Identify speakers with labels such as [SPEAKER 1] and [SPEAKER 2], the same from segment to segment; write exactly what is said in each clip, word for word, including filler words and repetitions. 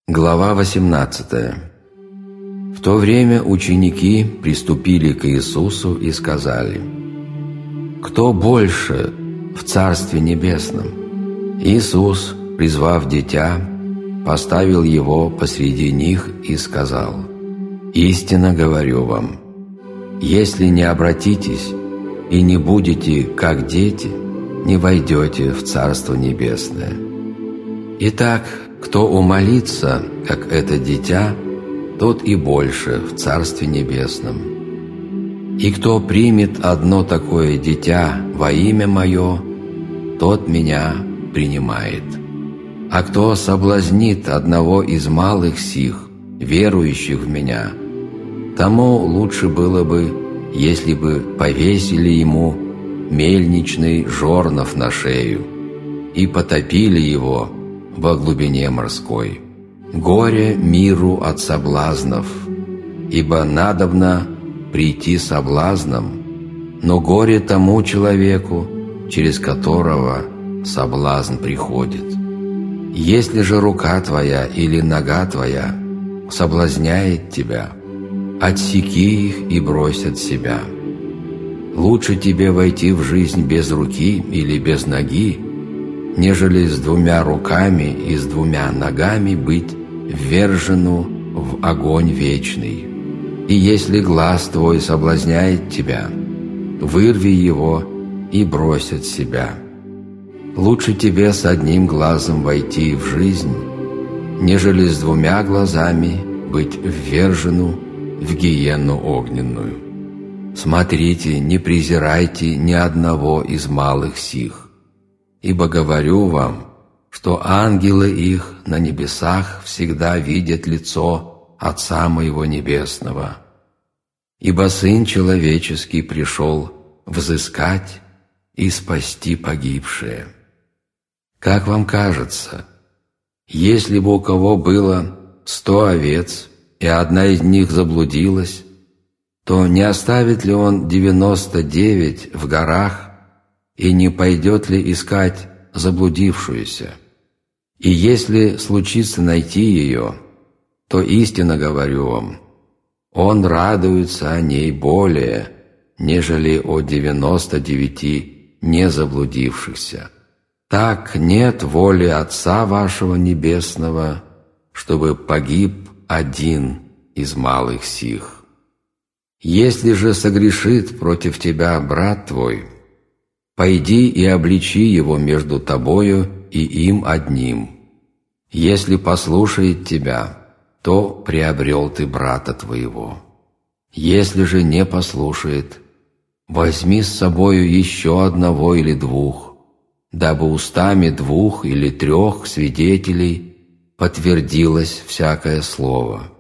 [SPEAKER 1] Глава восемнадцатая. В то время ученики приступили к Иисусу и сказали: «Кто больше в Царстве Небесном?» Иисус, призвав дитя, поставил его посреди них и сказал: «Истинно говорю вам, если не обратитесь и не будете как дети, не войдете в Царство Небесное. Итак, кто умолится, как это дитя, тот и больше в Царстве Небесном. И кто примет одно такое дитя во имя Мое, тот Меня принимает. А кто соблазнит одного из малых сих, верующих в Меня, тому лучше было бы, если бы повесили ему мельничный жорнов на шею и потопили его во глубине морской. Горе миру от соблазнов, ибо надобно прийти соблазном, но горе тому человеку, через которого соблазн приходит. Если же рука твоя или нога твоя соблазняет тебя, отсеки их и брось от себя. Лучше тебе войти в жизнь без руки или без ноги, нежели с двумя руками и с двумя ногами быть ввержену в огонь вечный. И если глаз твой соблазняет тебя, вырви его и брось от себя. Лучше тебе с одним глазом войти в жизнь, нежели с двумя глазами быть ввержену в гиенну огненную. Смотрите, не презирайте ни одного из малых сих, ибо говорю вам, что ангелы их на небесах всегда видят лицо Отца Моего Небесного. Ибо Сын Человеческий пришел взыскать и спасти погибшие. Как вам кажется, если бы у кого было сто овец, и одна из них заблудилась, то не оставит ли он девяносто девять в горах и не пойдет ли искать заблудившуюся? И если случится найти ее, то истинно говорю вам, он радуется о ней более, нежели о девяноста девяти не заблудившихся. Так нет воли Отца вашего Небесного, чтобы погиб один из малых сих. Если же согрешит против тебя брат твой, пойди и обличи его между тобою и им одним. Если послушает тебя, то приобрел ты брата твоего. Если же не послушает, возьми с собою еще одного или двух, дабы устами двух или трех свидетелей подтвердилось всякое слово.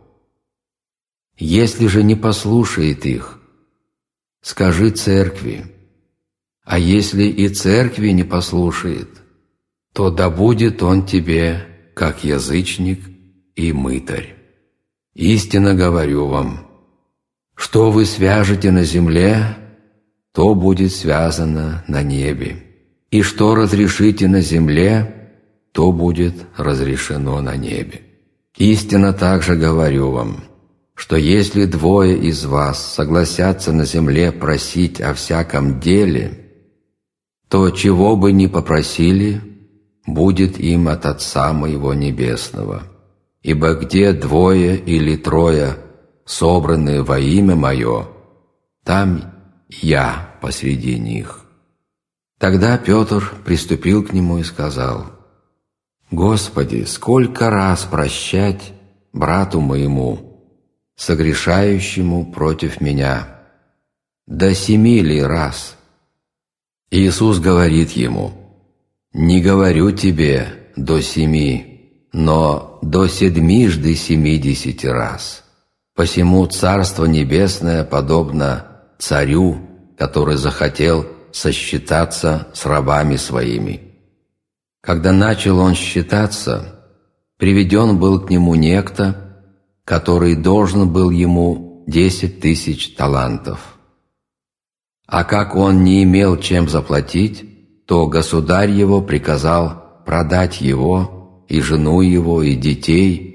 [SPEAKER 1] Если же не послушает их, скажи церкви, а если и церкви не послушает, то да будет он тебе, как язычник и мытарь. Истинно говорю вам, что вы свяжете на земле, то будет связано на небе, и что разрешите на земле, то будет разрешено на небе. Истинно также говорю вам, что если двое из вас согласятся на земле просить о всяком деле, то чего бы ни попросили, будет им от Отца Моего Небесного. Ибо где двое или трое собраны во имя Мое, там Я посреди них». Тогда Петр приступил к Нему и сказал: «Господи, сколько раз прощать брату моему, согрешающему против меня? До семи ли раз?» Иисус говорит ему: «Не говорю тебе до семи, но до седьмижды семидесяти раз. Посему Царство Небесное подобно царю, который захотел сосчитаться с рабами своими. Когда начал он считаться, приведен был к нему некто, который должен был ему десять тысяч талантов. А как он не имел чем заплатить, то государь его приказал продать его, и жену его, и детей,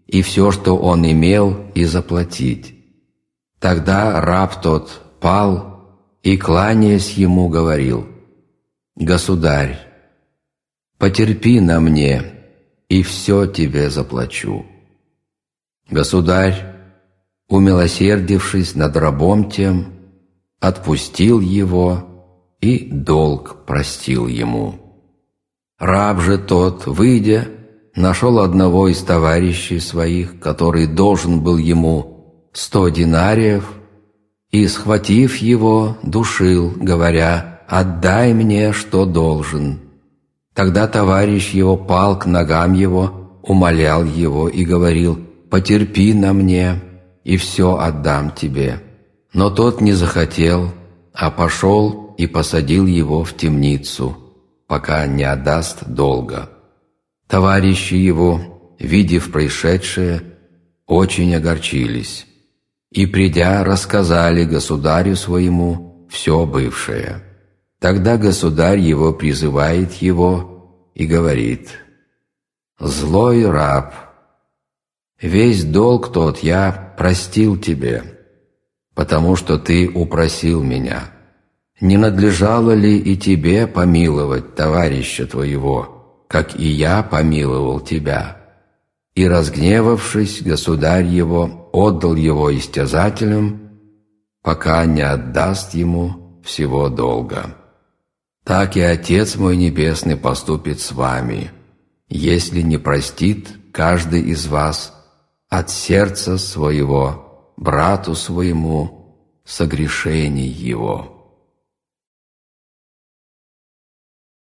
[SPEAKER 1] и все, что он имел, и заплатить». Тогда раб тот пал и, кланяясь ему, говорил: «Государь, потерпи на мне, и все тебе заплачу». Государь, умилосердившись над рабом тем, отпустил его и долг простил ему. Раб же тот, выйдя, нашел одного из товарищей своих, который должен был ему сто динариев, и, схватив его, душил, говоря: «Отдай мне, что должен». Тогда товарищ его пал к ногам его, умолял его и говорил: «Потерпи на мне, и все отдам тебе». Но тот не захотел, а пошел и посадил его в темницу, пока не отдаст долга. Товарищи его, видев происшедшее, очень огорчились, и, придя, рассказали государю своему все бывшее. Тогда государь его призывает его и говорит: «Злой раб, весь долг тот я простил тебе, потому что ты упросил меня. Не надлежало ли и тебе помиловать товарища твоего, как и я помиловал тебя?» И, разгневавшись, государь его отдал его истязателям, пока не отдаст ему всего долга. Так и Отец мой Небесный поступит с вами, если не простит каждый из вас от сердца своего брату своему согрешений его».